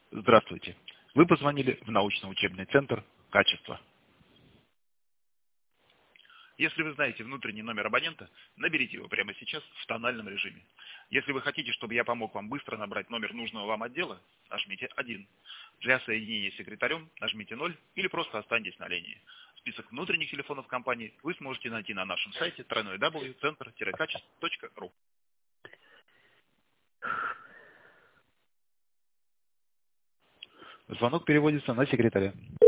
Здравствуйте. Вы позвонили в научно-учебный центр «Качество». Если вы знаете внутренний номер абонента, наберите его прямо сейчас в тональном режиме. Если вы хотите, чтобы я помог вам быстро набрать номер нужного вам отдела, нажмите 1. Для соединения с секретарем нажмите 0 или просто останьтесь на линии. Список внутренних телефонов компании вы сможете найти на нашем сайте www.centr-качество.ру. Звонок переводится на секретаря.